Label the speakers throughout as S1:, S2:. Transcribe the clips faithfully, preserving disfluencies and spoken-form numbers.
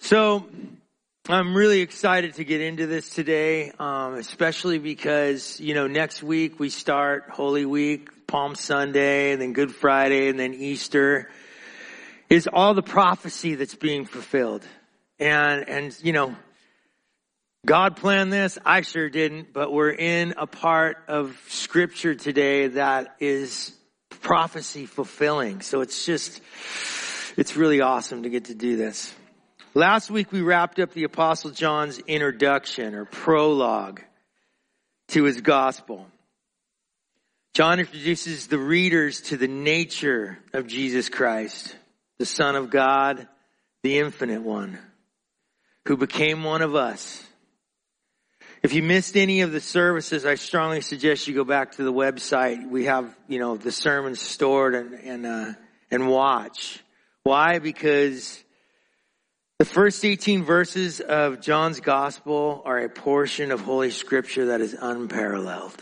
S1: So I'm really excited to get into this today, um, especially because, you know, next week we start Holy Week, Palm Sunday, and then Good Friday, and then Easter. Is all the prophecy that's being fulfilled. And, and, you know, God planned this. I sure didn't, but we're in a part of Scripture today that is prophecy fulfilling. So it's just, it's really awesome to get to do this. Last week we wrapped up the Apostle John's introduction or prologue to his gospel. John introduces the readers to the nature of Jesus Christ, the Son of God, the Infinite One, who became one of us. If you missed any of the services, I strongly suggest you go back to the website. We have, you know, the sermons stored and, and, uh, and watch. Why? Because the first eighteen verses of John's gospel are a portion of Holy Scripture that is unparalleled.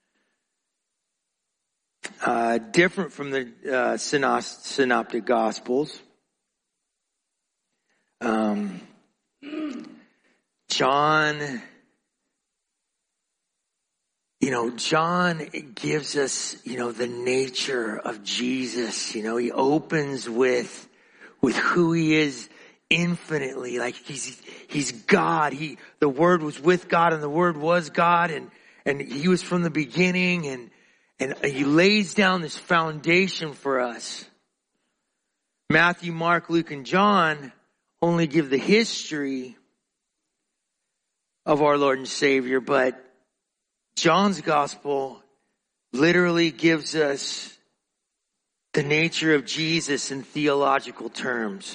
S1: Uh, different from the uh, synoptic gospels. Um, John, you know, John gives us, you know, the nature of Jesus. You know, he opens with, with who he is infinitely, like he's, he's God. He, the Word was with God and the Word was God and, and he was from the beginning and, and he lays down this foundation for us. Matthew, Mark, Luke, and John only give the history of our Lord and Savior, but John's gospel literally gives us the nature of Jesus in theological terms.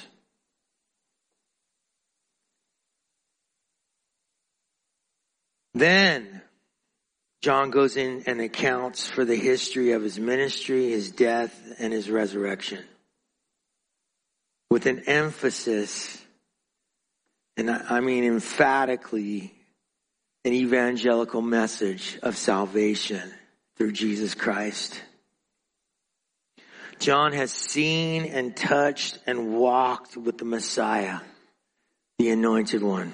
S1: Then John goes in and accounts for the history of his ministry, his death, and his resurrection. With an emphasis, and I mean emphatically, an evangelical message of salvation through Jesus Christ. John has seen and touched and walked with the Messiah, the Anointed One.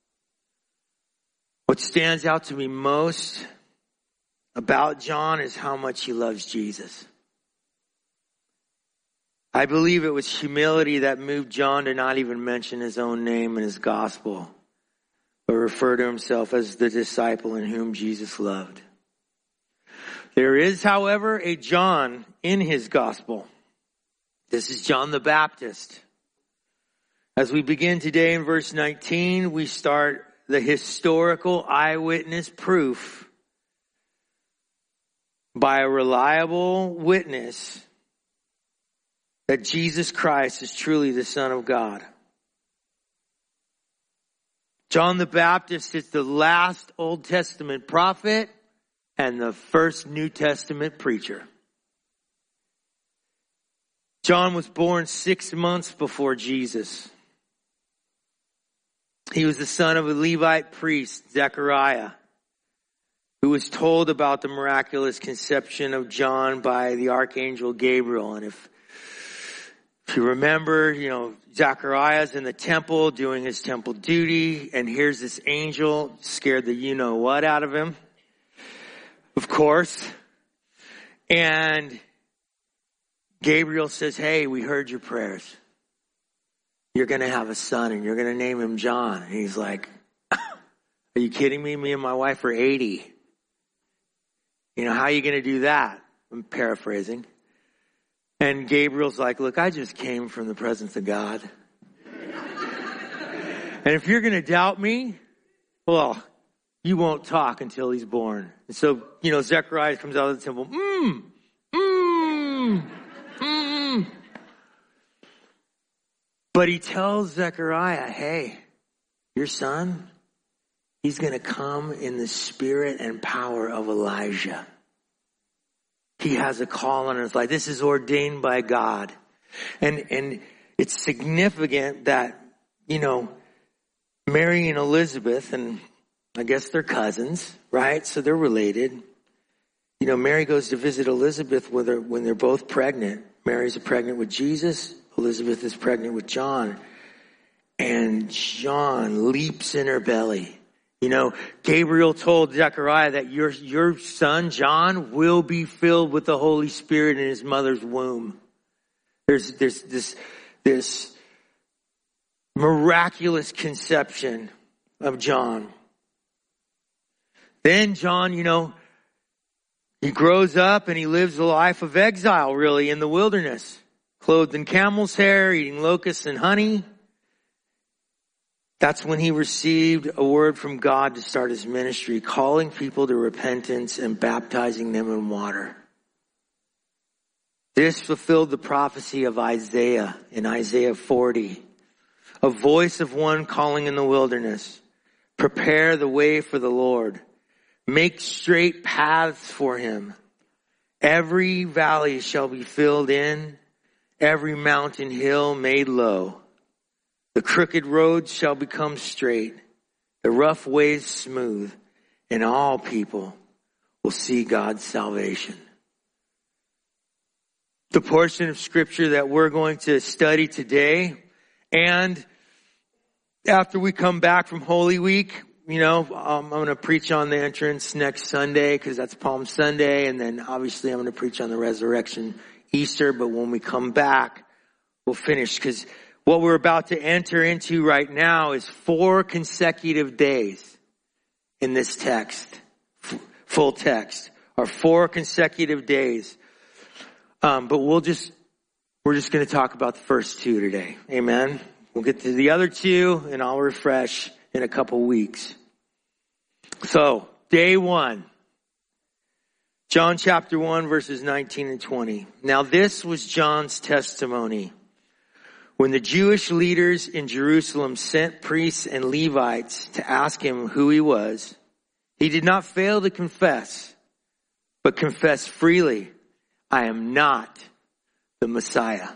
S1: What stands out to me most about John is how much he loves Jesus. I believe it was humility that moved John to not even mention his own name in his gospel, but refer to himself as the disciple in whom Jesus loved. There is, however, a John in his gospel. This is John the Baptist. As we begin today in verse nineteen, we start the historical eyewitness proof by a reliable witness that Jesus Christ is truly the Son of God. John the Baptist is the last Old Testament prophet and the first New Testament preacher. John was born six months before Jesus. He was the son of a Levite priest, Zechariah, who was told about the miraculous conception of John by the archangel Gabriel. And if, if you remember, you know, Zechariah's in the temple doing his temple duty, and here's this angel, scared the you-know-what out of him, of course. And Gabriel says, hey, we heard your prayers. You're going to have a son and you're going to name him John. And he's like, are you kidding me? Me and my wife are eighty. You know, how are you going to do that? I'm paraphrasing. And Gabriel's like, look, I just came from the presence of God. And if you're going to doubt me, well, you won't talk until he's born. And so, you know, Zechariah comes out of the temple. Mmm, mmm, mmm. But he tells Zechariah, hey, your son, he's going to come in the spirit and power of Elijah. He has a call on his life. This is ordained by God. And, and it's significant that, you know, Mary and Elizabeth, and I guess they're cousins, right? So they're related. You know, Mary goes to visit Elizabeth when they're, when they're both pregnant. Mary's pregnant with Jesus. Elizabeth is pregnant with John. and John leaps in her belly. You know, Gabriel told Zechariah that your, your son, John, will be filled with the Holy Spirit in his mother's womb. There's, there's this, this miraculous conception of John. Then John, you know, he grows up and he lives a life of exile, really, in the wilderness. Clothed in camel's hair, eating locusts and honey. That's when he received a word from God to start his ministry, calling people to repentance and baptizing them in water. This fulfilled the prophecy of Isaiah in Isaiah forty. A voice of one calling in the wilderness, prepare the way for the Lord. Make straight paths for him. Every valley shall be filled in, every mountain hill made low. The crooked roads shall become straight, the rough ways smooth, and all people will see God's salvation. The portion of scripture that we're going to study today, and after we come back from Holy Week, you know, um, I'm going to preach on the entrance next Sunday because that's Palm Sunday, and then obviously I'm going to preach on the resurrection Easter, but when we come back, we'll finish because what we're about to enter into right now is four consecutive days in this text, f- full text, or four consecutive days. Um, but we'll just, we're just going to talk about the first two today. Amen. We'll get to the other two and I'll refresh in a couple weeks. So, day one. John chapter one verses nineteen and twenty. Now this was John's testimony. When the Jewish leaders in Jerusalem sent priests and Levites to ask him who he was, he did not fail to confess, but confessed freely, I am not the Messiah.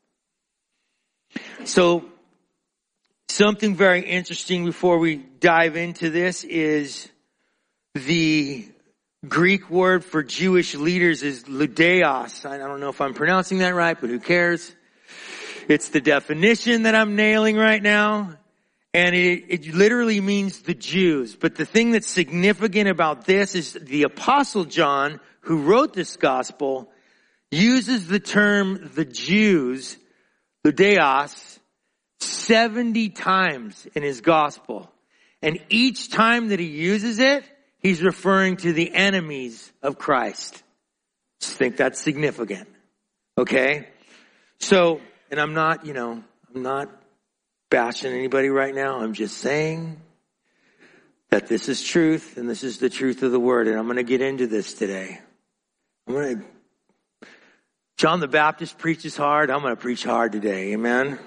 S1: So, something very interesting before we dive into this is the Greek word for Jewish leaders is ludeos. I don't know if I'm pronouncing that right, but who cares? It's the definition that I'm nailing right now. And it, it literally means the Jews. But the thing that's significant about this is the Apostle John, who wrote this gospel, uses the term the Jews, ludeos, seventy times in his gospel. And each time that he uses it, he's referring to the enemies of Christ. Just think that's significant. Okay? So, and I'm not, you know, I'm not bashing anybody right now. I'm just saying that this is truth and this is the truth of the word. And I'm going to get into this today. I'm going to, John the Baptist preaches hard. I'm going to preach hard today. Amen.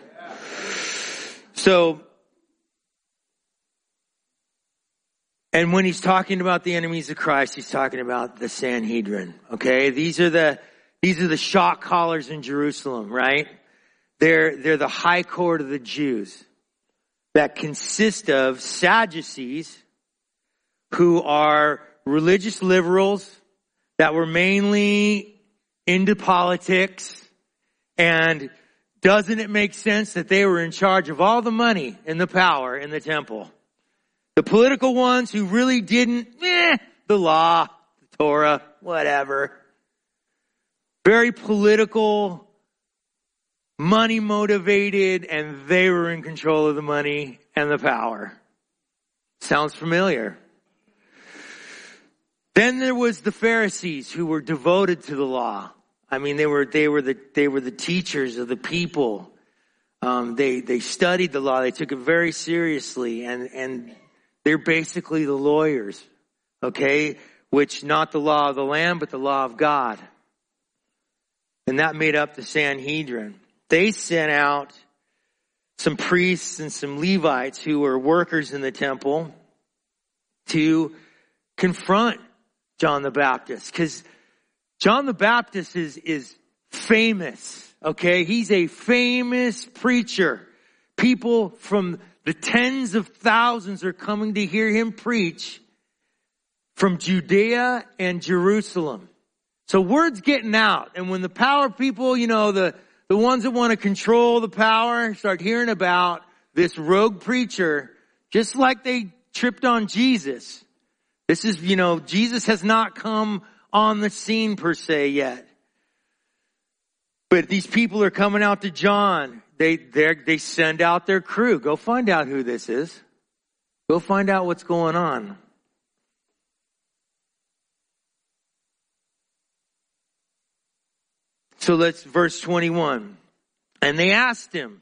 S1: So, and when he's talking about the enemies of Christ, he's talking about the Sanhedrin. Okay. These are the, these are the shot callers in Jerusalem, right? They're, they're the high court of the Jews that consist of Sadducees, who are religious liberals that were mainly into politics. And doesn't it make sense that they were in charge of all the money and the power in the temple? The political ones who really didn't, eh, the law, the Torah, whatever. Very political, money motivated, and they were in control of the money and the power. Sounds familiar. Then there was the Pharisees who were devoted to the law. I mean, they were, they were the, they were the teachers of the people. Um, they, they studied the law. They took it very seriously, and, and they're basically the lawyers. Okay? Which, not the law of the land, but the law of God. And that made up the Sanhedrin. They sent out some priests and some Levites who were workers in the temple to confront John the Baptist. Because John the Baptist is, is famous, okay? He's a famous preacher. People from the tens of thousands are coming to hear him preach from Judea and Jerusalem. So word's getting out. And when the power people, you know, the, the ones that want to control the power start hearing about this rogue preacher, just like they tripped on Jesus. This is, you know, Jesus has not come on the scene per se yet. But these people are coming out to John. They, they they send out their crew. Go find out who this is. Go find out what's going on. So let's, verse twenty-one. And they asked him,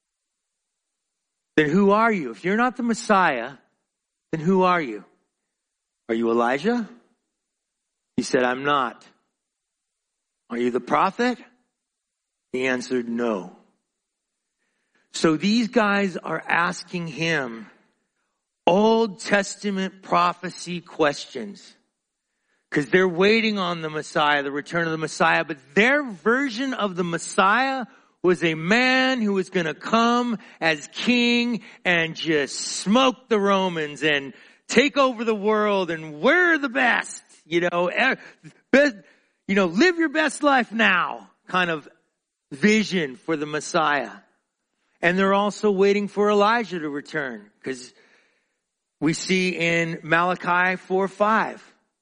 S1: then who are you? If you're not the Messiah, then who are you? Are you Elijah? He said, I'm not. Are you the prophet? He answered, no. So these guys are asking him Old Testament prophecy questions. Because they're waiting on the Messiah, the return of the Messiah. But their version of the Messiah was a man who was going to come as king and just smoke the Romans and take over the world, and we're the best. You know, best, you know, live your best life now kind of vision for the Messiah. And they're also waiting for Elijah to return, because we see in Malachi four five,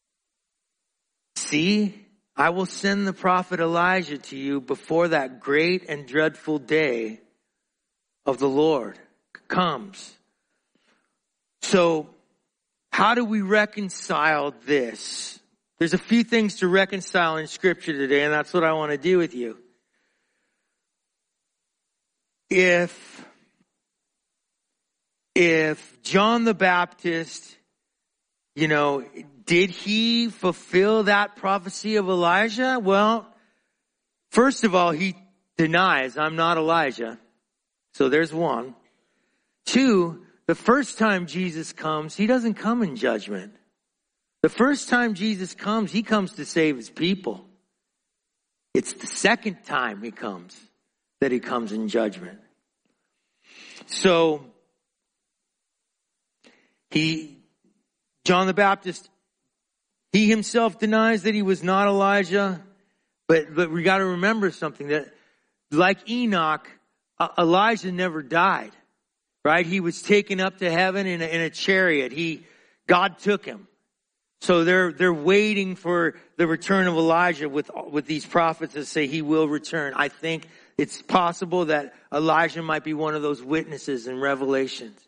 S1: see, I will send the prophet Elijah to you before that great and dreadful day of the Lord comes. So, how do we reconcile this? There's a few things to reconcile in Scripture today, and that's what I want to do with you. If, if John the Baptist, you know, did he fulfill that prophecy of Elijah? Well, first of all, he denies, I'm not Elijah. So there's one. Two, the first time Jesus comes, he doesn't come in judgment. The first time Jesus comes, he comes to save his people. It's the second time he comes that he comes in judgment. So, he, John the Baptist, he himself denies that he was not Elijah, but, but we got to remember something, that like Enoch, uh, Elijah never died, right? He was taken up to heaven in a, in a chariot. He, God took him. So they're, they're waiting for the return of Elijah with, with these prophets that say he will return. I think it's possible that Elijah might be one of those witnesses in Revelations.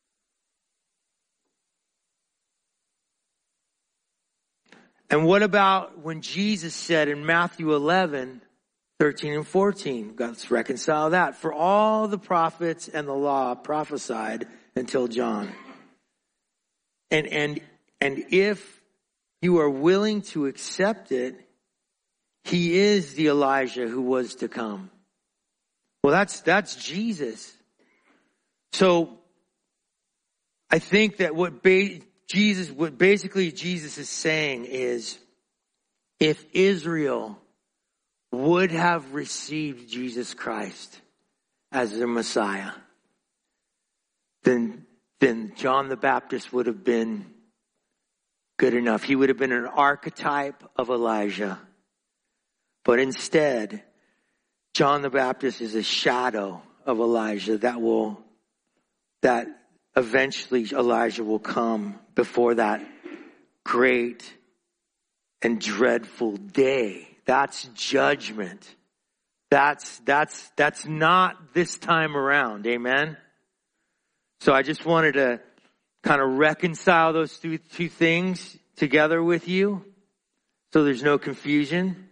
S1: And what about when Jesus said in Matthew eleven, thirteen and fourteen? Let's reconcile that. For all the prophets and the law prophesied until John. And, and, and if you are willing to accept it, he is the Elijah who was to come. Well, that's, that's Jesus. So I think that what ba- Jesus, what basically Jesus is saying is, if Israel would have received Jesus Christ as their Messiah, then, then John the Baptist would have been good enough. He would have been an archetype of Elijah. But instead, John the Baptist is a shadow of Elijah that will, that eventually Elijah will come before that great and dreadful day. That's judgment. That's, that's, that's not this time around. Amen. So I just wanted to kind of reconcile those two, two things together with you, so there's no confusion.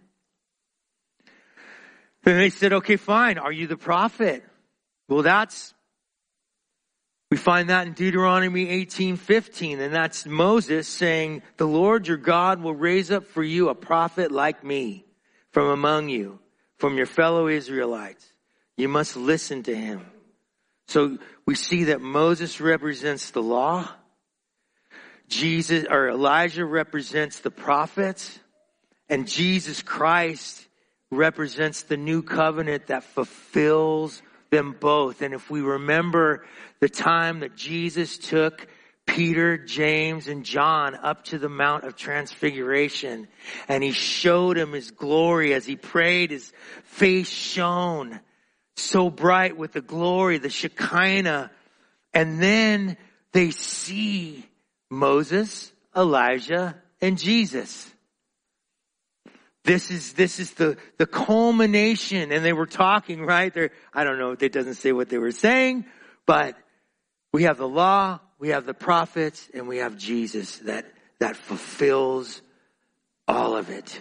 S1: Then they said, okay, fine. Are you the prophet? Well, that's, we find that in Deuteronomy eighteen fifteen, and that's Moses saying, the Lord your God will raise up for you a prophet like me from among you, from your fellow Israelites. You must listen to him. So we see that Moses represents the law. Jesus, or Elijah represents the prophets. And Jesus Christ represents the new covenant that fulfills them both. And if we remember the time that Jesus took Peter, James, and John up to the Mount of Transfiguration, and he showed him his glory as he prayed, his face shone so bright with the glory, the Shekinah. And then they see Moses, Elijah, and Jesus. This is, this is the, the culmination. And they were talking, right? They're, I don't know, it doesn't say what they were saying, but we have the law, we have the prophets, and we have Jesus that, that fulfills all of it.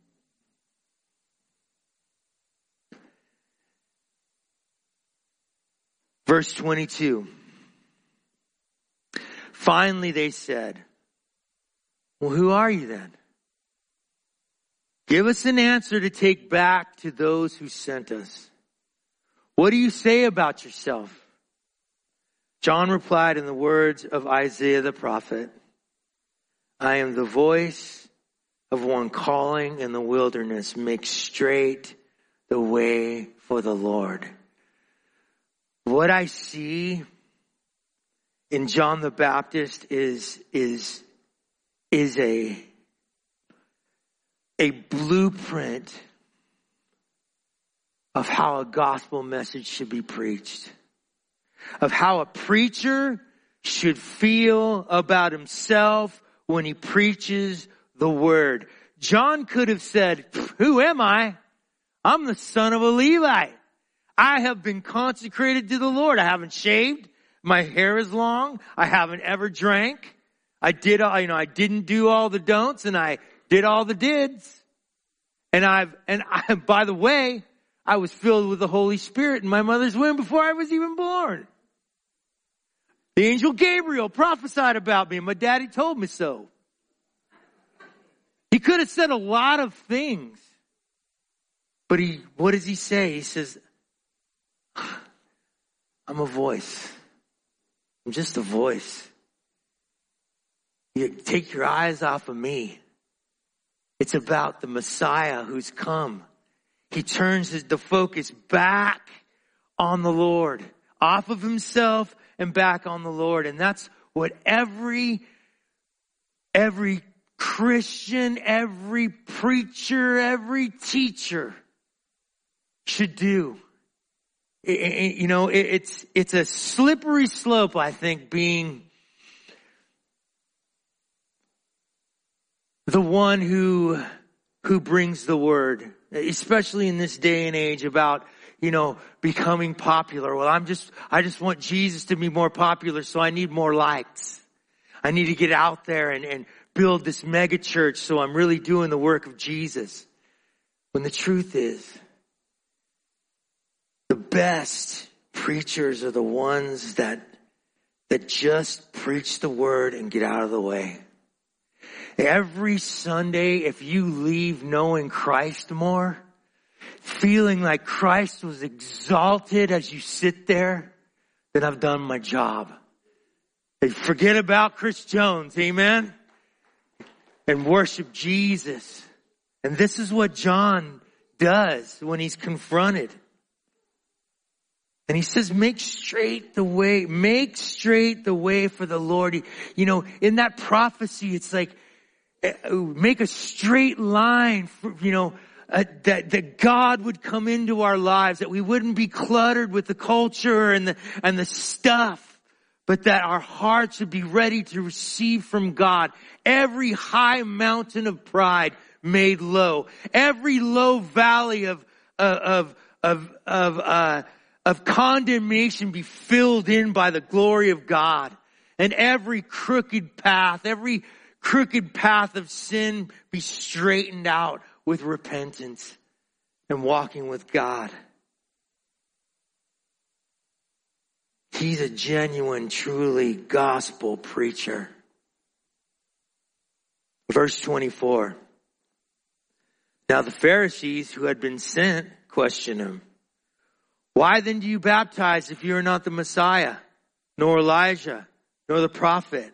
S1: Verse twenty-two. Finally they said, well, who are you then? Give us an answer to take back to those who sent us. What do you say about yourself? John replied in the words of Isaiah the prophet, I am the voice of one calling in the wilderness, make straight the way for the Lord. What I see in John the Baptist is, is, is a, a blueprint of how a gospel message should be preached. Of how a preacher should feel about himself when he preaches the word. John could have said, who am I? I'm the son of a Levite. I have been consecrated to the Lord. I haven't shaved. My hair is long. I haven't ever drank. I did all, you know, I didn't do all the don'ts and I did all the dids. And I've, and I, by the way, I was filled with the Holy Spirit in my mother's womb before I was even born. The angel Gabriel prophesied about me and my daddy told me so. He could have said a lot of things. But he, what does he say? He says, I'm a voice. I'm just a voice. You take your eyes off of me. It's about the Messiah who's come. He turns his, the focus back on the Lord, off of himself and back on the Lord. And that's what every, every Christian, every preacher, every teacher should do. It, it, you know, it, it's, it's a slippery slope, I think, being the one who, who brings the word, especially in this day and age about, you know, becoming popular. Well, I'm just, I just want Jesus to be more popular, so I need more likes. I need to get out there and, and build this mega church, so I'm really doing the work of Jesus. When the truth is, the best preachers are the ones that, that just preach the word and get out of the way. Every Sunday, if you leave knowing Christ more, feeling like Christ was exalted as you sit there, then I've done my job. And forget about Chris Jones, amen? And worship Jesus. And this is what John does when he's confronted. And he says, make straight the way, make straight the way for the Lord. You know, in that prophecy, it's like, make a straight line for, you know, uh, that, that God would come into our lives, that we wouldn't be cluttered with the culture and the, and the stuff, but that our hearts would be ready to receive from God. Every high mountain of pride made low. Every low valley of, uh, of, of, of, uh, of condemnation be filled in by the glory of God. And every crooked path, every crooked path of sin be straightened out with repentance and walking with God. He's a genuine, truly gospel preacher. Verse twenty-four. Now the Pharisees who had been sent questioned him. Why then do you baptize if you are not the Messiah, nor Elijah, nor the prophet?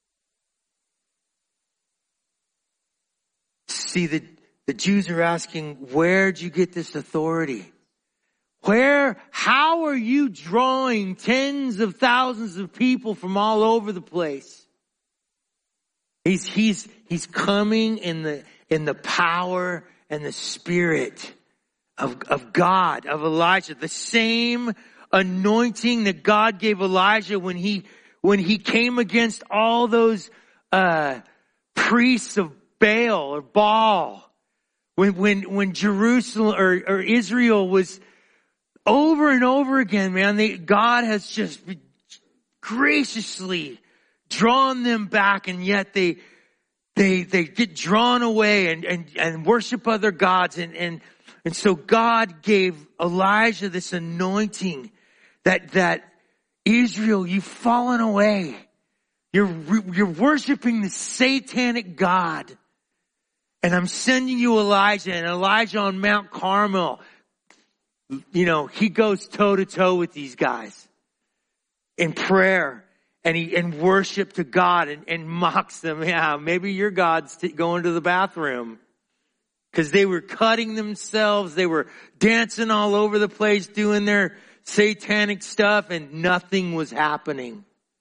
S1: See, the, the Jews are asking, where'd you get this authority? Where, how are you drawing tens of thousands of people from all over the place? He's, he's, he's coming in the, in the power and the spirit of, of God, of Elijah. The same anointing that God gave Elijah when he, when he came against all those, uh, priests of Baal or Baal. When, when, when Jerusalem or, or Israel was over and over again, man, they, God has just graciously drawn them back, and yet they, they, they get drawn away and, and, and worship other gods. And, and, and so God gave Elijah this anointing that, that Israel, you've fallen away. You're, you're worshiping the satanic God. And I'm sending you Elijah, and Elijah on Mount Carmel, you know, he goes toe to toe with these guys in prayer, and he, and worship to God, and, and mocks them. Yeah, maybe your God's t- going to the bathroom. Cause they were cutting themselves. They were dancing all over the place, doing their satanic stuff, and nothing was happening.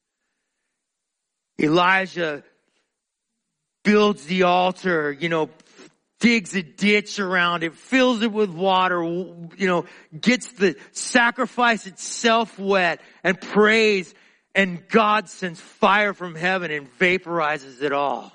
S1: Elijah builds the altar, you know, digs a ditch around it, fills it with water, you know, gets the sacrifice itself wet, and prays, and God sends fire from heaven and vaporizes it all.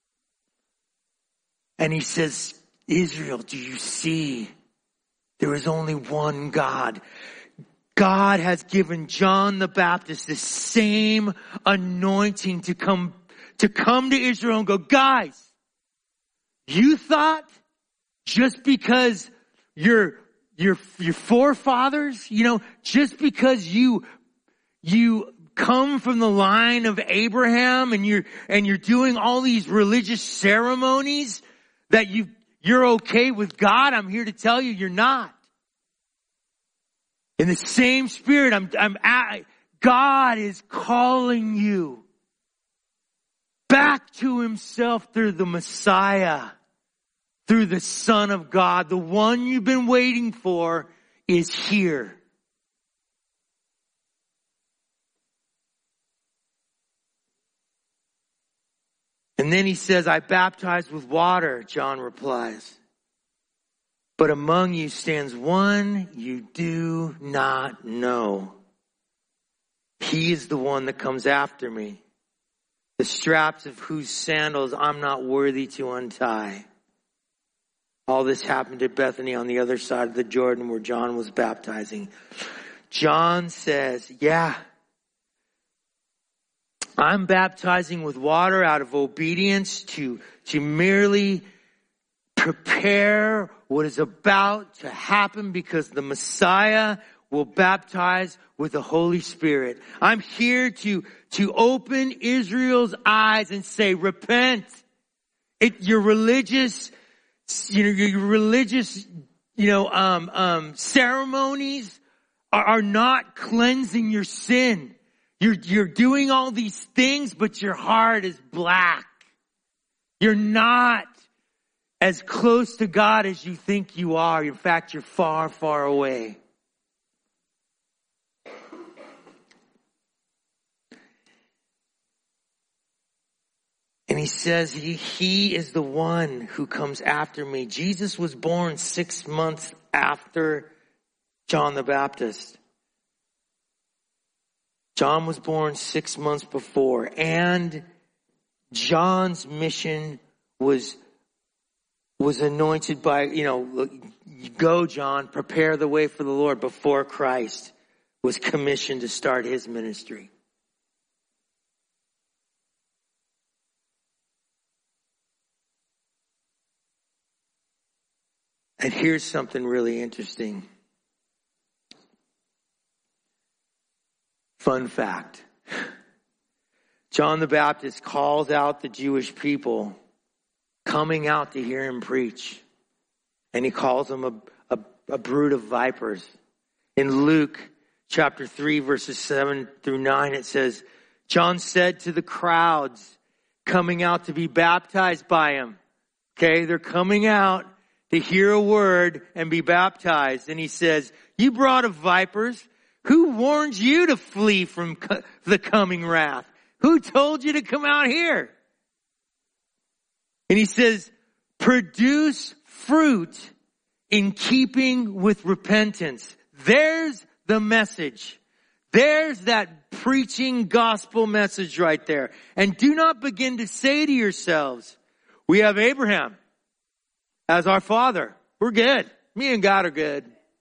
S1: And he says, Israel, do you see? There is only one God. God has given John the Baptist the same anointing to come to come to Israel and go, guys, you thought just because your, your, your forefathers, you know, just because you, you come from the line of Abraham and you're, and you're doing all these religious ceremonies that you, you're okay with God? I'm here to tell you, you're not. In the same spirit, I'm, I'm at, God is calling you back to himself through the Messiah, through the Son of God. The one you've been waiting for is here. And then he says, I baptize with water, John replies. But among you stands one you do not know. He is the one that comes after me, the straps of whose sandals I'm not worthy to untie. All this happened at Bethany on the other side of the Jordan where John was baptizing. John says, yeah, I'm baptizing with water out of obedience to, to merely prepare what is about to happen, because the Messiah will baptize with the Holy Spirit. I'm here to, to open Israel's eyes and say, repent. It, your religious, you know, your religious, you know, um, um, ceremonies are, are not cleansing your sin. You're, you're doing all these things, but your heart is black. You're not as close to God as you think you are. In fact, you're far, far away. And he says, he, he is the one who comes after me. Jesus was born six months after John the Baptist. John was born six months before. And John's mission was was anointed by, you know, go John, prepare the way for the Lord, before Christ was commissioned to start his ministry. And here's something really interesting. Fun fact. John the Baptist calls out the Jewish people coming out to hear him preach. And he calls them a, a, a brood of vipers. In Luke chapter three, verses seven through nine, it says, John said to the crowds coming out to be baptized by him. Okay, they're coming out to hear a word and be baptized. And he says, you brought of vipers, who warned you to flee from co- the coming wrath? Who told you to come out here? And he says, produce fruit in keeping with repentance. There's the message. There's that preaching gospel message right there. And do not begin to say to yourselves, we have Abraham as our father. We're good. Me and God are good.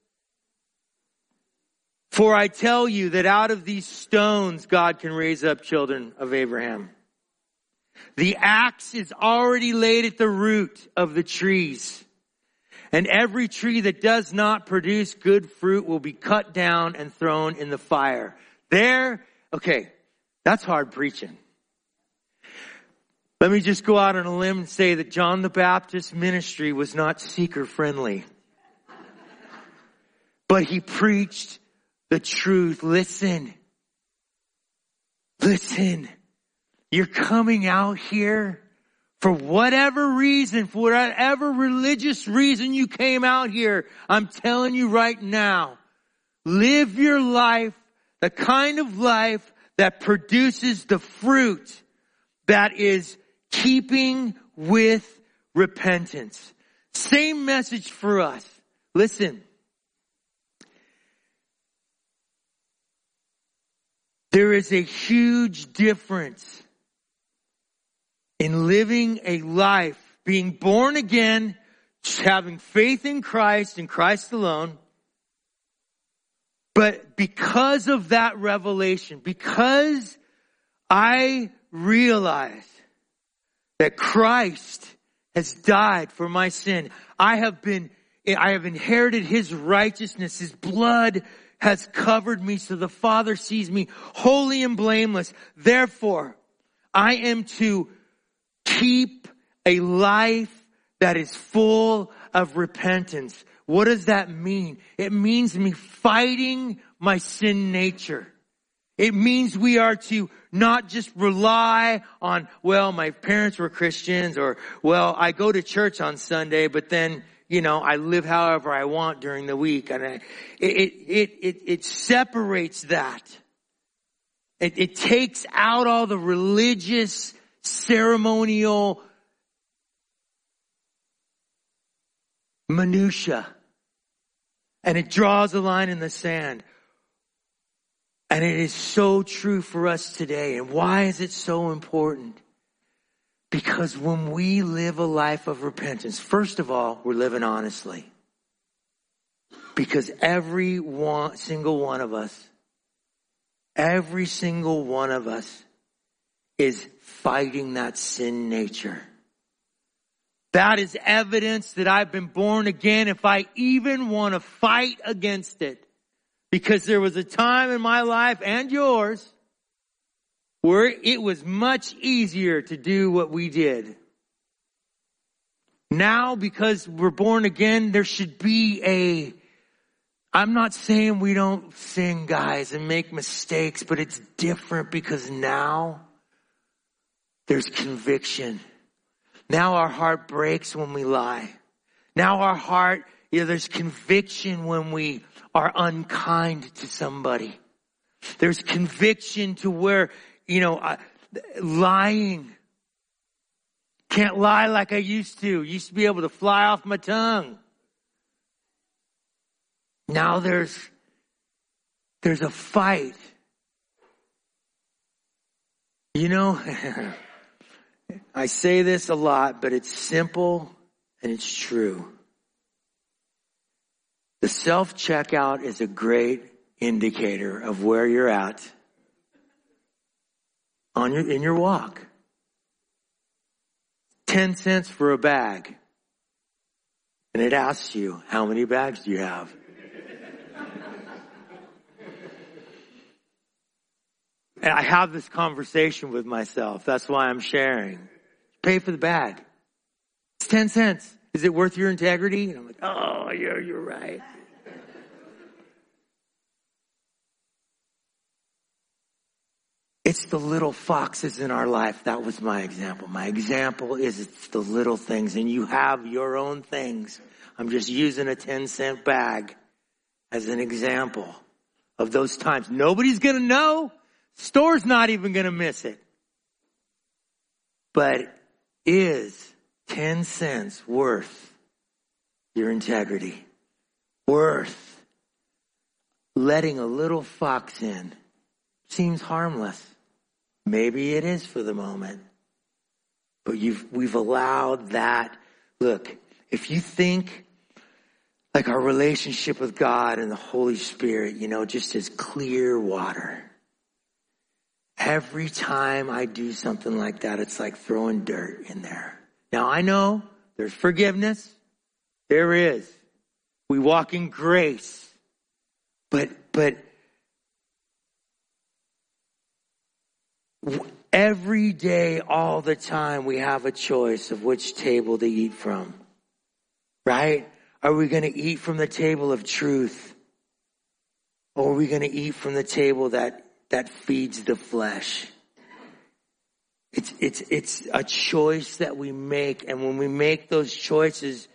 S1: For I tell you that out of these stones, God can raise up children of Abraham. The axe is already laid at the root of the trees. And every tree that does not produce good fruit will be cut down and thrown in the fire. There, okay, that's hard preaching. Let me just go out on a limb and say that John the Baptist's ministry was not seeker friendly. But he preached the truth. Listen. Listen. You're coming out here for whatever reason, for whatever religious reason you came out here. I'm telling you right now, live your life, the kind of life that produces the fruit that is keeping with repentance. Same message for us. Listen. There is a huge difference in living a life, being born again, having faith in Christ and Christ alone. But because of that revelation, because I realize that Christ has died for my sin, I have been, I have inherited His righteousness. His blood has covered me so the Father sees me holy and blameless. Therefore, I am to keep a life that is full of repentance. What does that mean? It means me fighting my sin nature. It means we are to not just rely on, well, my parents were Christians, or, well, I go to church on Sunday, but then, you know, I live however I want during the week. And I, it, it, it, it separates that. It, it takes out all the religious, ceremonial minutia. And it draws a line in the sand. And it is so true for us today. And why is it so important? Because when we live a life of repentance, first of all, we're living honestly. Because every one, single one of us, every single one of us is fighting that sin nature. That is evidence that I've been born again if I even want to fight against it. Because there was a time in my life and yours where it was much easier to do what we did. Now, because we're born again, there should be a... I'm not saying we don't sin, guys, and make mistakes, but it's different because now there's conviction. Now our heart breaks when we lie. Now our heart, you know, there's conviction when we are unkind to somebody. There's conviction to where, you know, uh, lying. Can't lie like I used to. Used to be able to fly off my tongue. Now there's, there's a fight. You know, I say this a lot, but it's simple and it's true. The self-checkout is a great indicator of where you're at on your, in your walk. Ten cents for a bag. And it asks you, how many bags do you have? And I have this conversation with myself. That's why I'm sharing. Pay for the bag. It's ten cents. Is it worth your integrity? And I'm like, oh, yeah, you're right. It's the little foxes in our life. That was my example. My example is it's the little things. And you have your own things. I'm just using a ten cent bag as an example of those times. Nobody's going to know. Store's not even going to miss it. But is ten cents worth your integrity. Worth letting a little fox in. Seems harmless. Maybe it is for the moment. But you've, we've allowed that. Look, if you think like our relationship with God and the Holy Spirit, you know, just as clear water. Every time I do something like that, it's like throwing dirt in there. Now I know there's forgiveness. There is. We walk in grace. But, but every day, all the time, we have a choice of which table to eat from. Right? Are we going to eat from the table of truth? Or are we going to eat from the table that, that feeds the flesh? It's, it's, it's a choice that we make. And when we make those choices,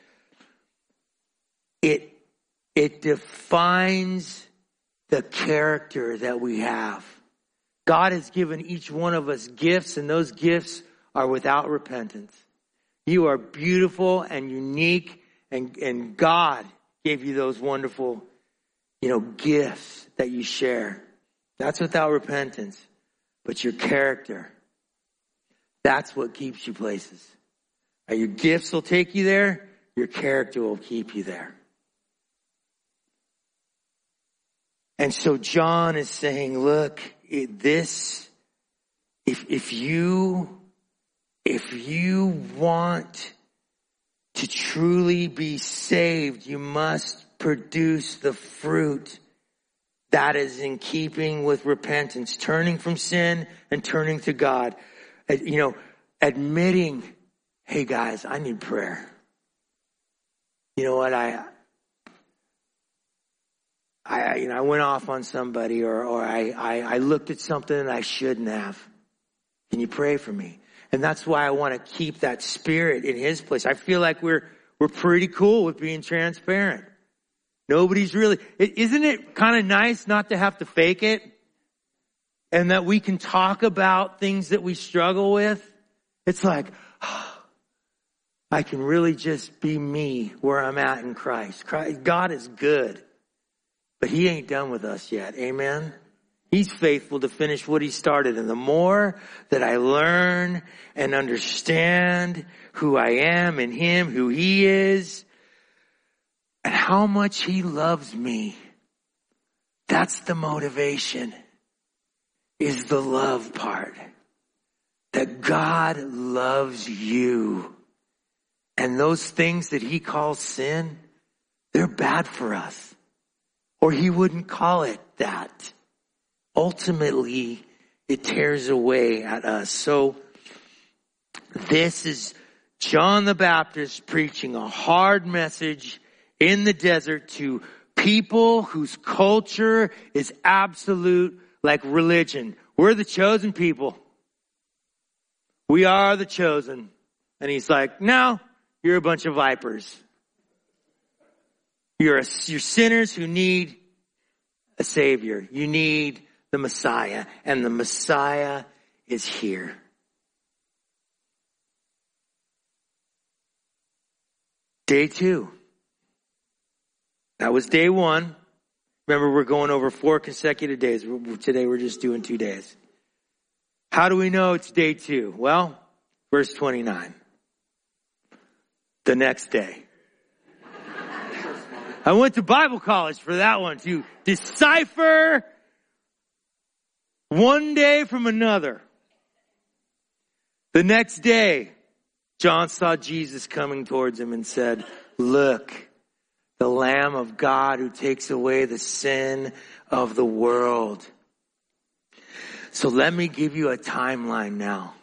S1: it, it defines the character that we have. God has given each one of us gifts, and those gifts are without repentance. You are beautiful and unique. And, and God gave you those wonderful, you know, gifts that you share. That's without repentance. But your character, that's what keeps you places. Now, your gifts will take you there. Your character will keep you there. And so John is saying, look, it, this, if, if you, if you want to truly be saved, you must produce the fruit that is in keeping with repentance, turning from sin and turning to God. You know, admitting, hey guys, I need prayer. You know what, I, I, you know, I went off on somebody, or, or I, I, I looked at something that I shouldn't have. Can you pray for me? And that's why I want to keep that spirit in his place. I feel like we're, we're pretty cool with being transparent. Nobody's really, isn't it kind of nice not to have to fake it? And that we can talk about things that we struggle with. It's like, oh, I can really just be me where I'm at in Christ. Christ. God is good, but he ain't done with us yet. Amen. He's faithful to finish what he started. And the more that I learn and understand who I am in him, who he is, and how much he loves me, that's the motivation, is the love part. That God loves you. And those things that he calls sin, they're bad for us. Or he wouldn't call it that. Ultimately, it tears away at us. So this is John the Baptist preaching a hard message in the desert to people whose culture is absolute like religion. We're the chosen people. We are the chosen. And he's like, no, you're a bunch of vipers. You're, a, you're sinners who need a savior. You need the Messiah, and the Messiah is here. Day two. That was day one. Remember, we're going over four consecutive days. Today we're just doing two days. How do we know it's day two? Well, verse twenty-nine. The next day. I went to Bible college for that one, to decipher one day from another. The next day, John saw Jesus coming towards him and said, look, the Lamb of God who takes away the sin of the world. So let me give you a timeline now.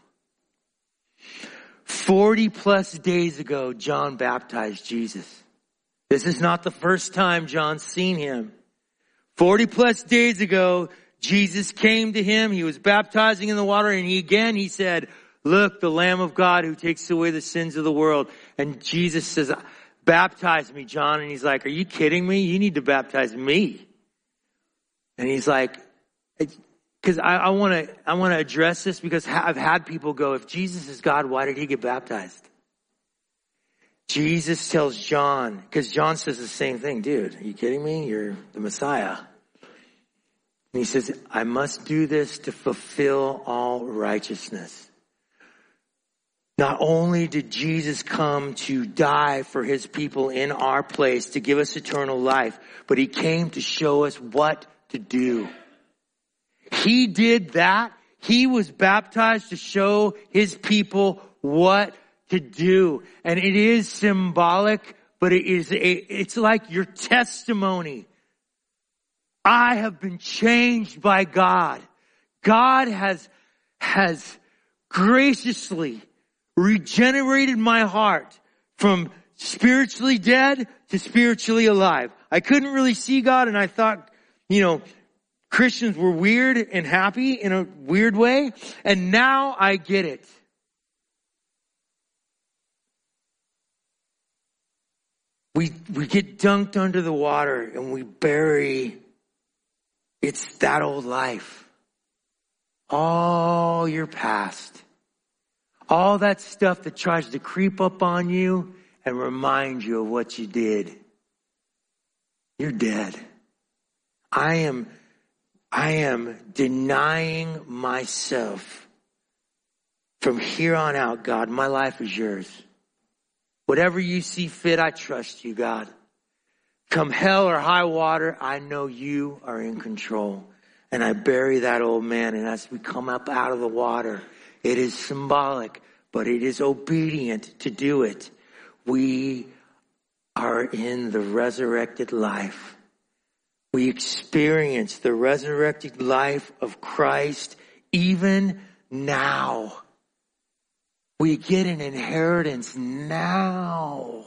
S1: Forty plus days ago, John baptized Jesus. This is not the first time John's seen him. Forty plus days ago, Jesus came to him. He was baptizing in the water, and he again, he said, look, the Lamb of God who takes away the sins of the world. And Jesus says, baptize me, John. And he's like, are you kidding me? You need to baptize me. And he's like, because I, I want to, I want to address this, because I've had people go, if Jesus is God, why did he get baptized? Jesus tells John, because John says the same thing, dude, are you kidding me? You're the Messiah. And he says, I must do this to fulfill all righteousness. Not only did Jesus come to die for his people in our place to give us eternal life, but he came to show us what to do. He did that. He was baptized to show his people what to do. And it is symbolic, but it is, it's like your testimony. I have been changed by God. God has, has graciously regenerated my heart from spiritually dead to spiritually alive. I couldn't really see God, and I thought, you know, Christians were weird and happy in a weird way, and now I get it. We, we get dunked under the water and we bury, it's that old life. All your past. All that stuff that tries to creep up on you and remind you of what you did. You're dead. I am, I am denying myself. From here on out, God, my life is yours. Whatever you see fit, I trust you, God. Come hell or high water, I know you are in control. And I bury that old man. And as we come up out of the water, it is symbolic, but it is obedient to do it. We are in the resurrected life. We experience the resurrected life of Christ even now. We get an inheritance now.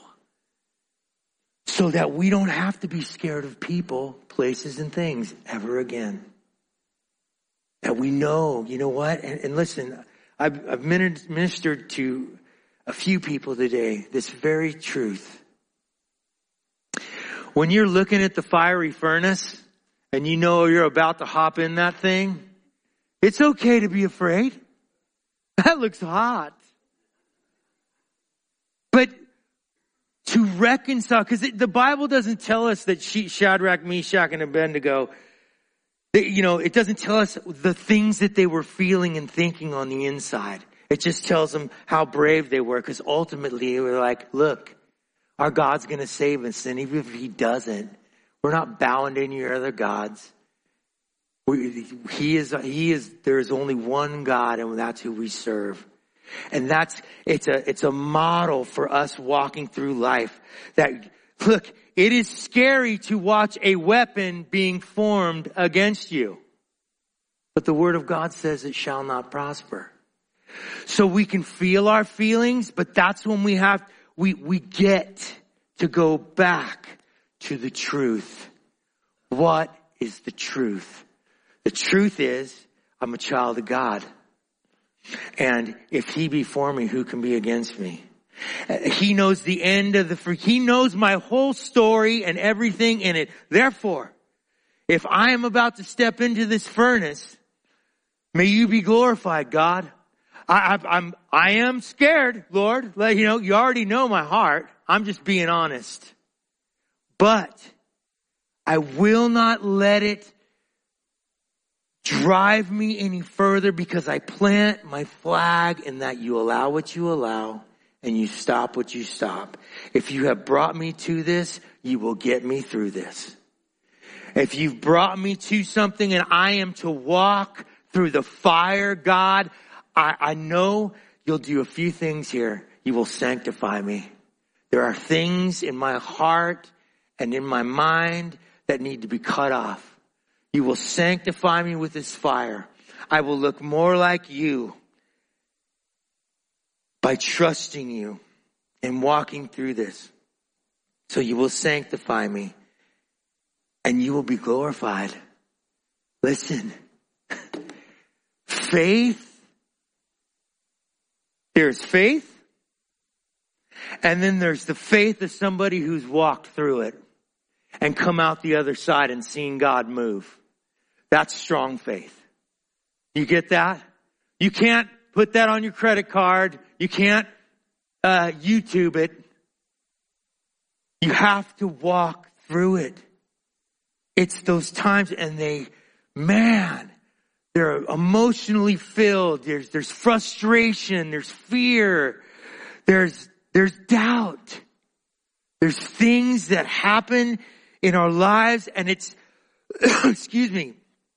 S1: So that we don't have to be scared of people, places, and things ever again. That we know, you know what? And, and listen, I've, I've ministered to a few people today this very truth. When you're looking at the fiery furnace and you know you're about to hop in that thing, it's okay to be afraid. That looks hot. But to reconcile, because the Bible doesn't tell us that Shadrach, Meshach, and Abednego, they, you know, it doesn't tell us the things that they were feeling and thinking on the inside. It just tells them how brave they were, because ultimately they were like, look, our God's going to save us. And even if he doesn't, we're not bowing to any other gods. We, he is, he is, there is only one God, and that's who we serve. And that's, it's a, it's a model for us walking through life. That, look, it is scary to watch a weapon being formed against you. But the word of God says it shall not prosper. So we can feel our feelings, but that's when we have, we, we get to go back to the truth. What is the truth? The truth is, I'm a child of God. And if he be for me, who can be against me? He knows the end of the, he knows my whole story and everything in it. Therefore, if I am about to step into this furnace, may you be glorified, God. I, I, I'm, I am scared, Lord. Let you know, you already know my heart. I'm just being honest. But I will not let it drive me any further, because I plant my flag in that you allow what you allow and you stop what you stop. If you have brought me to this, you will get me through this. If you've brought me to something and I am to walk through the fire, God, I, I know you'll do a few things here. You will sanctify me. There are things in my heart and in my mind that need to be cut off. You will sanctify me with this fire. I will look more like you by trusting you and walking through this. So you will sanctify me and you will be glorified. Listen, faith, there's faith, and then there's the faith of somebody who's walked through it and come out the other side and seen God move. That's strong faith. You get that? You can't put that on your credit card. You can't uh YouTube it. You have to walk through it. It's those times, and they, man, they're emotionally filled. There's, there's frustration. There's fear. There's, there's doubt. There's things that happen in our lives, and it's, excuse me,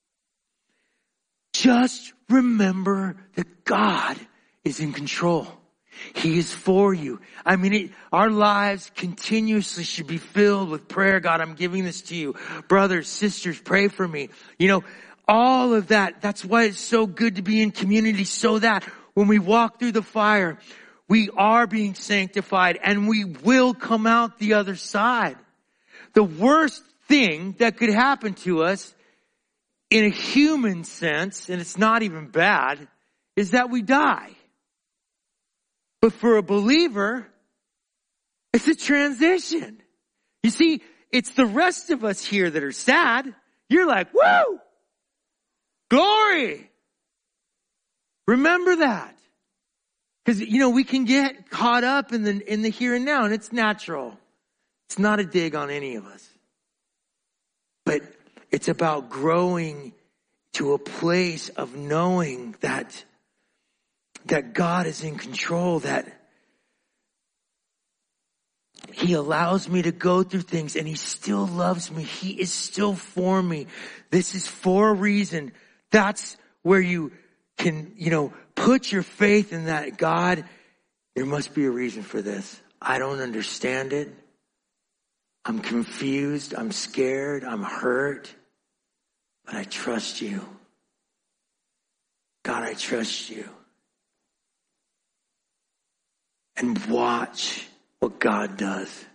S1: just remember that God is in control. He is for you. I mean, it, our lives continuously should be filled with prayer. God, I'm giving this to you. Brothers, sisters, pray for me. You know, all of that. That's why it's so good to be in community, so that when we walk through the fire, we are being sanctified and we will come out the other side. The worst thing that could happen to us in a human sense, and it's not even bad, is that we die. But for a believer, it's a transition. You see, it's the rest of us here that are sad. You're like, woo! Glory! Remember that. Because, you know, we can get caught up in the, in the here and now, and it's natural. It's not a dig on any of us. But it's about growing to a place of knowing that that God is in control, that He allows me to go through things and He still loves me. He is still for me. This is for a reason. That's where you can, you know, put your faith in that. God, there must be a reason for this. I don't understand it. I'm confused. I'm scared. I'm hurt. But I trust you. God, I trust you. And watch what God does.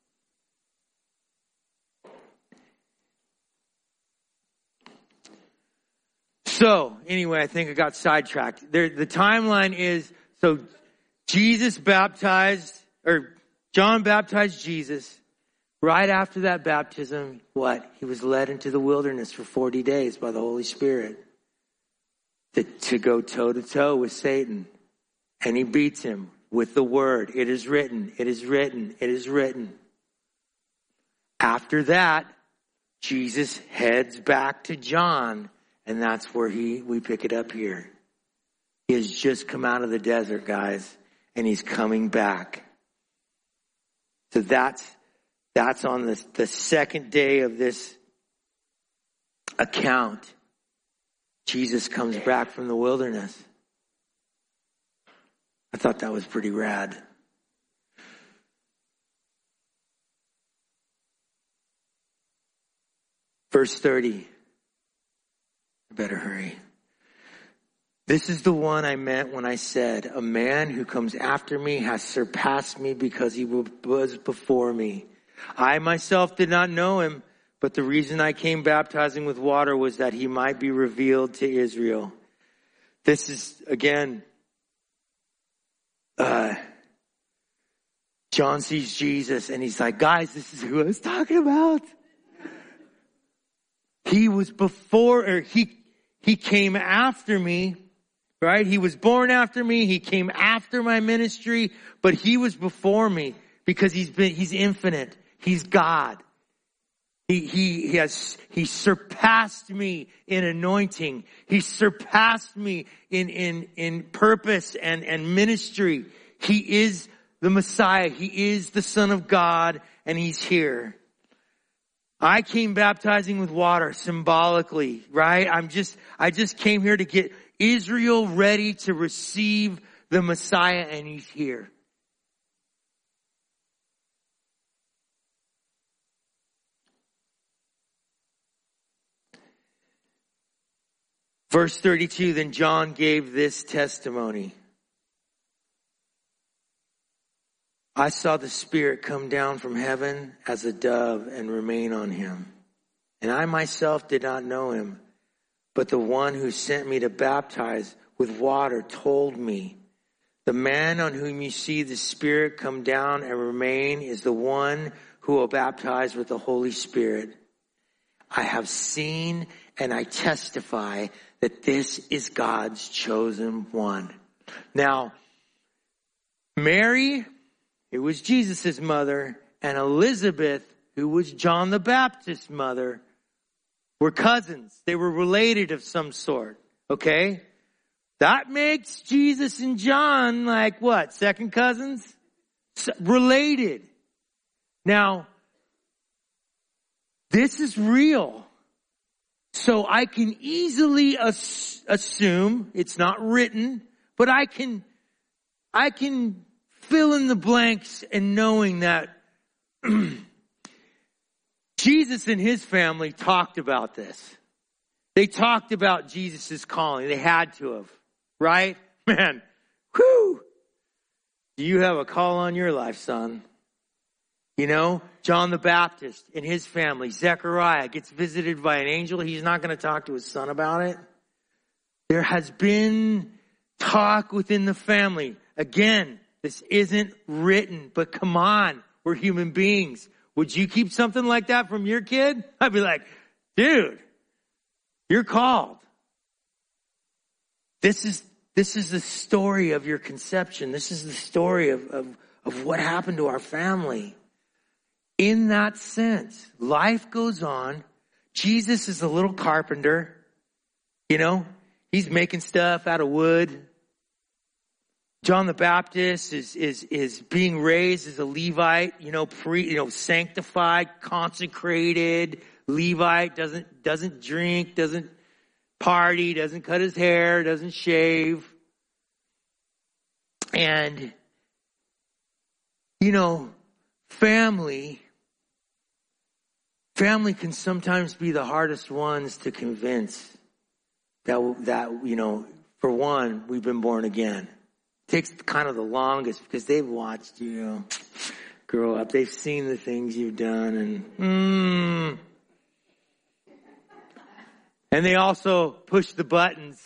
S1: So, anyway, I think I got sidetracked. There, the timeline is, so Jesus baptized, or John baptized Jesus. Right after that baptism, what? He was led into the wilderness for forty days by the Holy Spirit to, to go toe to toe with Satan. And he beats him with the word. It is written, it is written, it is written. After that, Jesus heads back to John, and that's where he we pick it up here. He has just come out of the desert, guys, and he's coming back. So that's that's on the, the second day of this account. Jesus comes back from the wilderness. I thought that was pretty rad. Verse thirty. I better hurry. This is the one I meant when I said, a man who comes after me has surpassed me because he was before me. I myself did not know him, but the reason I came baptizing with water was that he might be revealed to Israel. This is, again, Uh, John sees Jesus and he's like, guys, this is who I was talking about. He was before, or he, he came after me, right? He was born after me. He came after my ministry, but he was before me because he's been, he's infinite. He's God. He, he, he has, he surpassed me in anointing. He surpassed me in, in, in purpose and, and ministry. He is the Messiah. He is the Son of God, and he's here. I came baptizing with water symbolically, right? I'm just, I just came here to get Israel ready to receive the Messiah, and he's here. Verse thirty-two, then John gave this testimony. I saw the Spirit come down from heaven as a dove and remain on him. And I myself did not know him, but the one who sent me to baptize with water told me, the man on whom you see the Spirit come down and remain is the one who will baptize with the Holy Spirit. I have seen and I testify that this is God's chosen one. Now, Mary, it was Jesus' mother, and Elizabeth, who was John the Baptist's mother, were cousins. They were related of some sort. Okay? That makes Jesus and John like what? Second cousins? Related. Now, this is real. So I can easily as- assume, it's not written, but I can, I can fill in the blanks in knowing that Jesus and his family talked about this. They talked about Jesus' calling. They had to have, right? Man, whew. Do you have a call on your life, son? You know, John the Baptist and his family, Zechariah gets visited by an angel. He's not going to talk to his son about it. There has been talk within the family. Again, this isn't written, but come on, we're human beings. Would you keep something like that from your kid? I'd be like, dude, you're called. This is, this is the story of your conception. This is the story of, of, of what happened to our family. In that sense, life goes on. Jesus is a little carpenter. You know, he's making stuff out of wood. John the Baptist is, is, is being raised as a Levite, you know, pre, you know, sanctified, consecrated Levite, doesn't, doesn't drink, doesn't party, doesn't cut his hair, doesn't shave. And, you know, family, family can sometimes be the hardest ones to convince that, that, you know, for one, we've been born again. Takes kind of the longest because they've watched you know, grow up. They've seen the things you've done, and mm. and they also push the buttons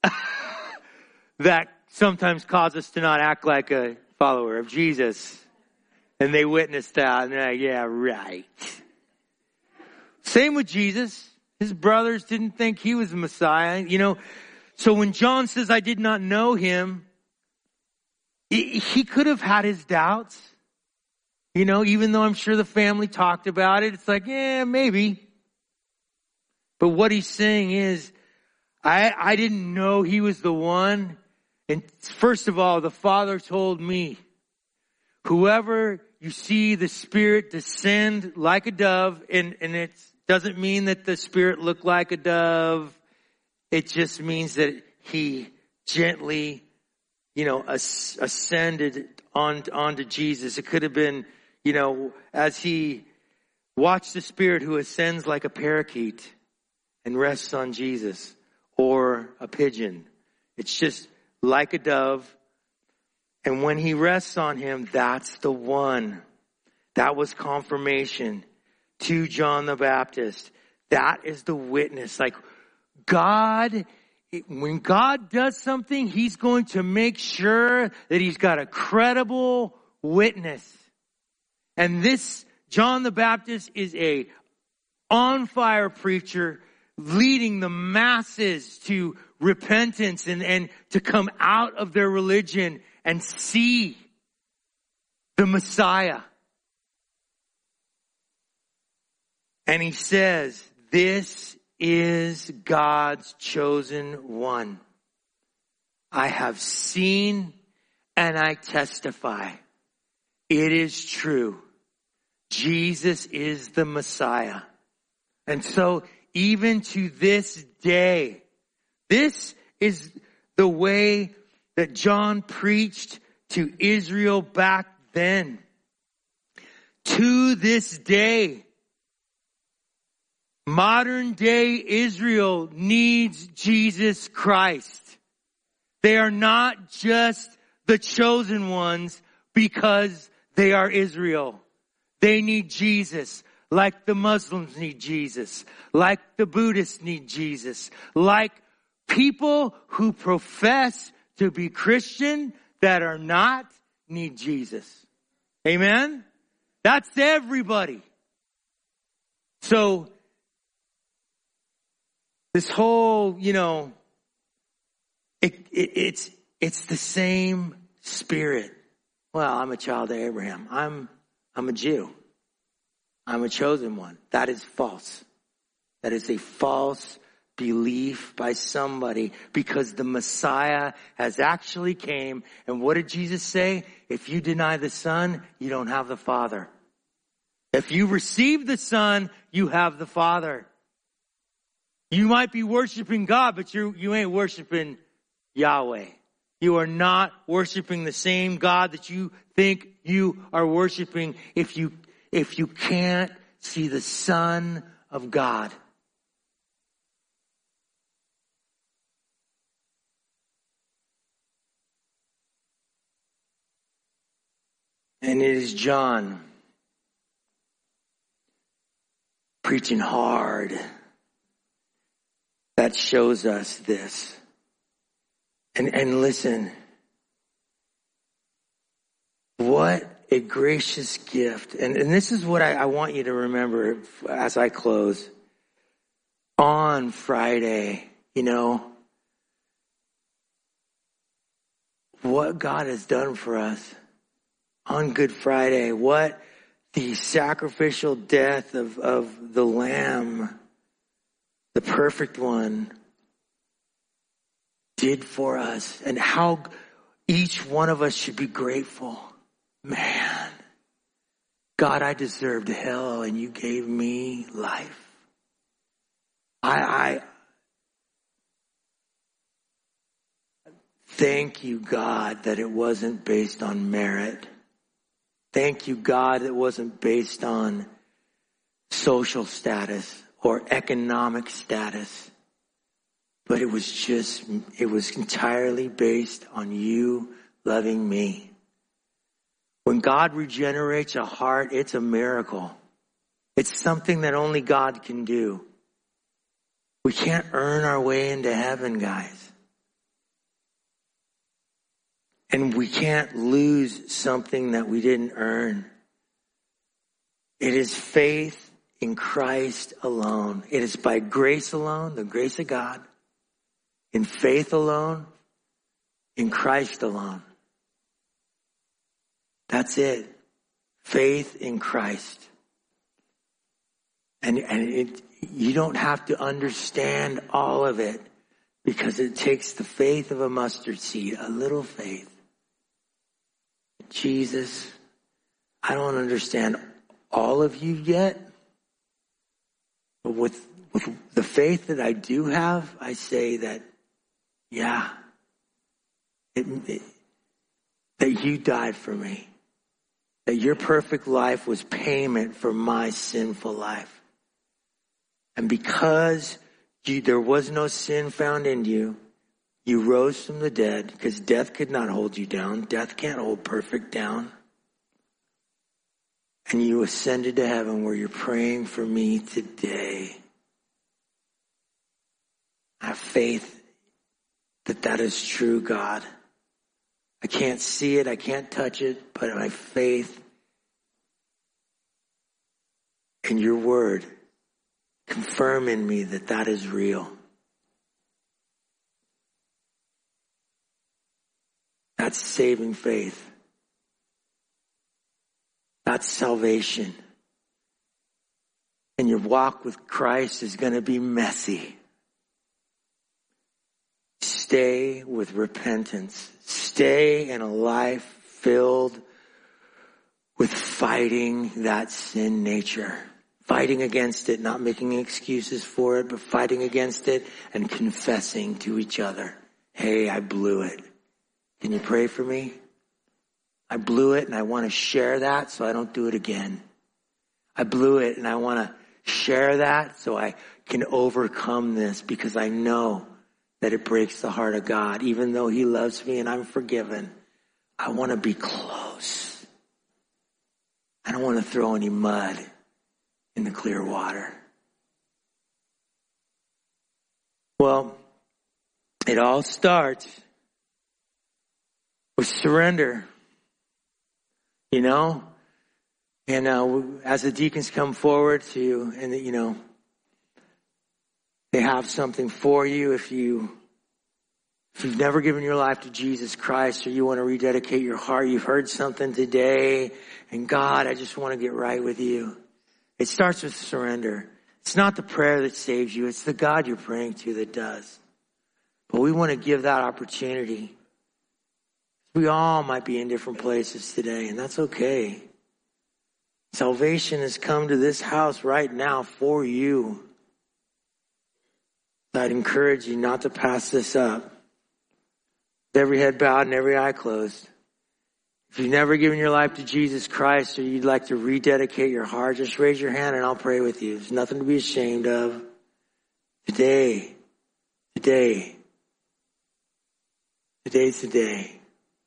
S1: that sometimes cause us to not act like a follower of Jesus. And they witness that, and they're like, "Yeah, right." Same with Jesus. His brothers didn't think he was the Messiah, you know. So when John says, "I did not know him," he could have had his doubts, you know, even though I'm sure the family talked about it. It's like, yeah, maybe. But what he's saying is, I, I didn't know he was the one. And first of all, the Father told me, whoever you see the Spirit descend like a dove, and, and it doesn't mean that the Spirit looked like a dove. It just means that he gently you know, ascended on onto Jesus. It could have been, you know, as he watched the Spirit who ascends like a parakeet and rests on Jesus, or a pigeon. It's just like a dove. And when he rests on him, that's the one. That was confirmation to John the Baptist. That is the witness. Like God, when God does something, he's going to make sure that he's got a credible witness. And this, John the Baptist, is a on-fire preacher leading the masses to repentance and, and to come out of their religion and see the Messiah. And he says, this is God's chosen one. I have seen and I testify. It is true. Jesus is the Messiah. And so even to this day, this is the way that John preached to Israel back then. To this day, modern day Israel needs Jesus Christ. They are not just the chosen ones because they are Israel. They need Jesus, like the Muslims need Jesus, like the Buddhists need Jesus, like people who profess to be Christian that are not need Jesus. Amen? That's everybody. So, this whole, you know, it, it, it's, it's the same spirit. Well, I'm a child of Abraham. I'm, I'm a Jew. I'm a chosen one. That is false. That is a false belief by somebody, because the Messiah has actually came. And what did Jesus say? If you deny the Son, you don't have the Father. If you receive the Son, you have the Father. You might be worshiping God, but you you ain't worshiping Yahweh. You are not worshiping the same God that you think you are worshiping if you if you can't see the Son of God. And it is John preaching hard that shows us this. And, and listen, what a gracious gift. And, and this is what I, I want you to remember as I close. On Friday, you know, what God has done for us. On Good Friday, what the sacrificial death of, of the Lamb, the perfect one, did for us, and how each one of us should be grateful. Man, God, I deserved hell and you gave me life. I, I thank you, God, that it wasn't based on merit. Thank you, God, that it wasn't based on social status or economic status. But it was just, it was entirely based on you loving me. When God regenerates a heart, it's a miracle. It's something that only God can do. We can't earn our way into heaven, guys. And we can't lose something that we didn't earn. It is faith in Christ alone. It is by grace alone, the grace of God. In faith alone, in Christ alone. That's it. Faith in Christ. And, and it, you don't have to understand all of it, because it takes the faith of a mustard seed, a little faith. Jesus, I don't understand all of you yet, but with, with the faith that I do have, I say that, yeah, it, it, that you died for me, that your perfect life was payment for my sinful life. And because you, there was no sin found in you, you rose from the dead, because death could not hold you down. Death can't hold perfect down. And you ascended to heaven, where you're praying for me today. I have faith that that is true, God. I can't see it, I can't touch it, but my faith in your word confirm in me that that is real. That's saving faith. That's salvation. And your walk with Christ is going to be messy. Stay with repentance. Stay in a life filled with fighting that sin nature. Fighting against it, not making excuses for it, but fighting against it and confessing to each other. Hey, I blew it. Can you pray for me? I blew it and I want to share that so I don't do it again. I blew it and I want to share that so I can overcome this, because I know that it breaks the heart of God. Even though he loves me and I'm forgiven, I want to be close. I don't want to throw any mud in the clear water. Well, it all starts with surrender, you know, and uh, as the deacons come forward to, and you know, they have something for you. If you, if you've never given your life to Jesus Christ, or you want to rededicate your heart, you've heard something today, and God, I just want to get right with you. It starts with surrender. It's not the prayer that saves you. It's the God you're praying to that does. But we want to give that opportunity. We all might be in different places today, and that's okay. Salvation has come to this house right now for you. I'd encourage you not to pass this up. With every head bowed and every eye closed. If you've never given your life to Jesus Christ or you'd like to rededicate your heart, just raise your hand and I'll pray with you. There's nothing to be ashamed of. Today, today, today's the day.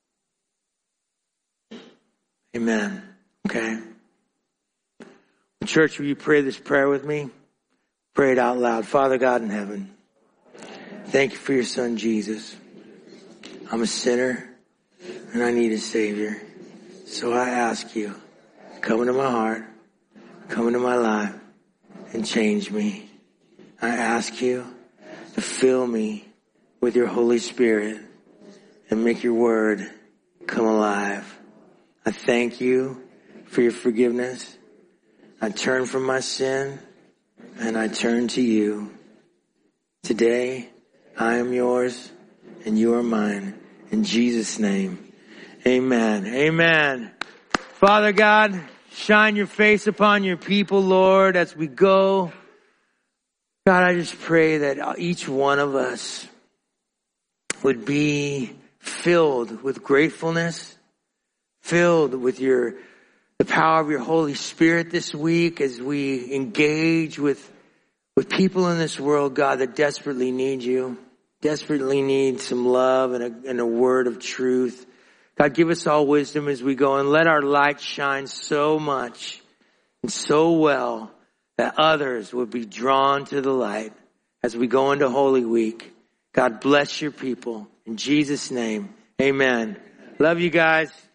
S1: Amen. Okay. Church, will you pray this prayer with me? Pray it out loud. Father God in heaven, thank you for your son, Jesus. I'm a sinner and I need a Savior. So I ask you, come into my heart, come into my life, and change me. I ask you to fill me with your Holy Spirit and make your word come alive. I thank you for your forgiveness. I turn from my sin and I turn to you. Today, I am yours and you are mine. In Jesus' name. Amen. Amen. Father God, shine your face upon your people, Lord, as we go. God, I just pray that each one of us would be filled with gratefulness, filled with your, the power of your Holy Spirit this week as we engage with, with people in this world, God, that desperately need you, desperately need some love and a, and a word of truth. God, give us all wisdom as we go and let our light shine so much and so well that others would be drawn to the light as we go into Holy Week. God, bless your people. In Jesus' name, amen. Love you guys.